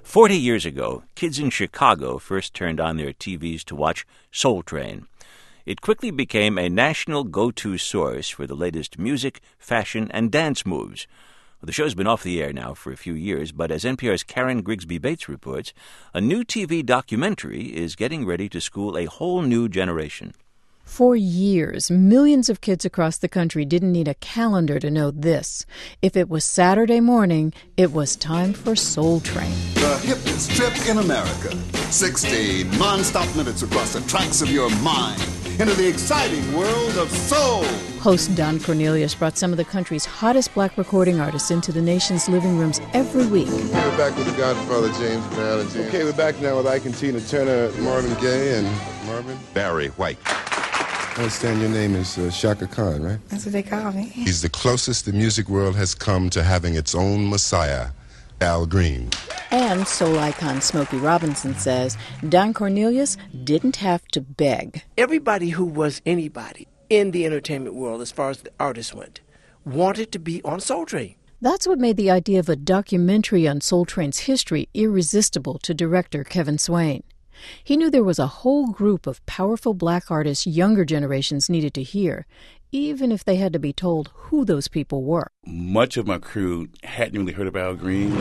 40 years ago, kids in Chicago first turned on their TVs to watch Soul Train. It quickly became a national go-to source for the latest music, fashion, and dance moves. The show's been off the air now for a few years, but as NPR's Karen Grigsby Bates reports, a new TV documentary is getting ready to school a whole new generation. For years, millions of kids across the country didn't need a calendar to know this. If it was Saturday morning, it was time for Soul Train. The hippest trip in America. 60 non-stop minutes across the tracks of your mind into the exciting world of soul. Host Don Cornelius brought some of the country's hottest black recording artists into the nation's living rooms every week. We're back with the Godfather, James Brown. And James. Okay, we're back now with Ike and Tina Turner, Marvin Gaye, and Marvin Barry White. I understand your name is Shaka Khan, right? That's what they call me. He's the closest the music world has come to having its own messiah, Al Green. And soul icon Smokey Robinson says Don Cornelius didn't have to beg. Everybody who was anybody in the entertainment world, as far as the artists went, wanted to be on Soul Train. That's what made the idea of a documentary on Soul Train's history irresistible to director Kevin Swain. He knew there was a whole group of powerful black artists younger generations needed to hear, even if they had to be told who those people were. Much of my crew hadn't really heard about Al Green.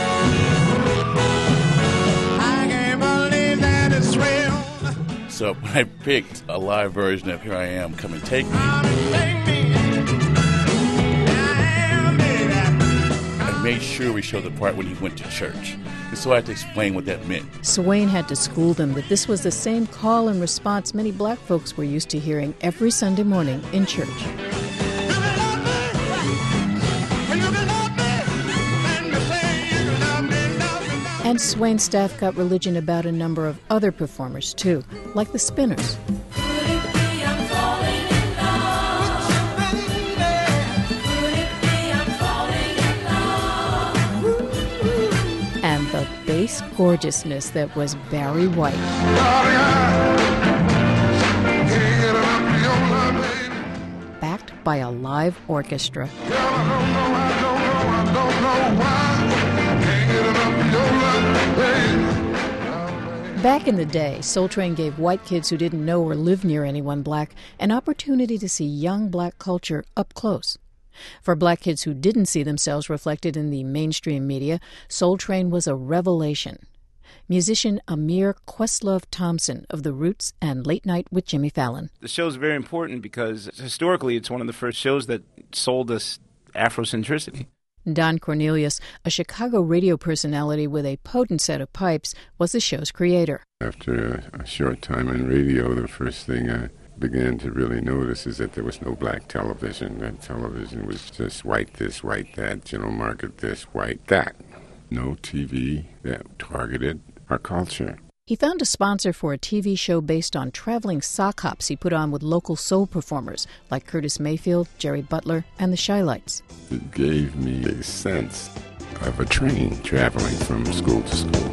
I can't believe that it's real. So when I picked a live version of Here I Am, Come and Take Me, I made sure we showed the part when he went to church. And so I had to explain what that meant. Swain had to school them that this was the same call and response many black folks were used to hearing every Sunday morning in church. And Swain's staff got religion about a number of other performers, too, like the Spinners. And the bass gorgeousness that was Barry White. Backed by a live orchestra. Back in the day, Soul Train gave white kids who didn't know or live near anyone black an opportunity to see young black culture up close. For black kids who didn't see themselves reflected in the mainstream media, Soul Train was a revelation. Musician Amir Questlove Thompson of The Roots and Late Night with Jimmy Fallon. The show is very important because historically it's one of the first shows that sold us Afrocentricity. Don Cornelius, a Chicago radio personality with a potent set of pipes, was the show's creator. After a short time on radio, the first thing I began to really notice is that there was no black television. That television was just white this, white that, general market this, white that. No TV that targeted our culture. He found a sponsor for a TV show based on traveling sock hops he put on with local soul performers like Curtis Mayfield, Jerry Butler, and the Shy-Lights. It gave me a sense of a train traveling from school to school.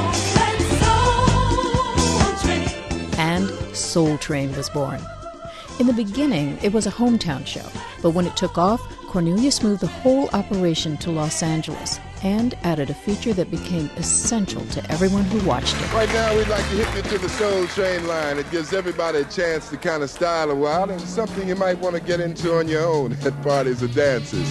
And Soul Train was born. In the beginning, it was a hometown show, but when it took off, Cornelius moved the whole operation to Los Angeles and added a feature that became essential to everyone who watched it. Right now, we'd like to hit you to the Soul Train line. It gives everybody a chance to kind of style a while, and something you might want to get into on your own at parties or dances.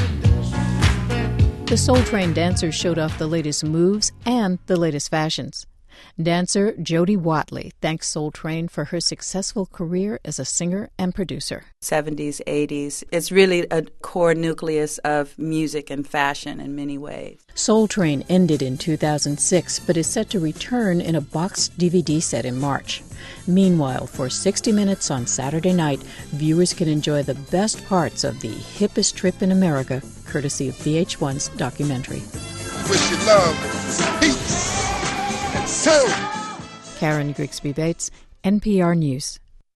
The Soul Train dancers showed off the latest moves and the latest fashions. Dancer Jody Watley thanks Soul Train for her successful career as a singer and producer. 70s, 80s. It's really a core nucleus of music and fashion in many ways. Soul Train ended in 2006, but is set to return in a boxed DVD set in March. Meanwhile, for 60 Minutes on Saturday night, viewers can enjoy the best parts of the hippest trip in America, courtesy of VH1's documentary. Wish you love, peace, and soul. Karen Grigsby Bates, NPR News.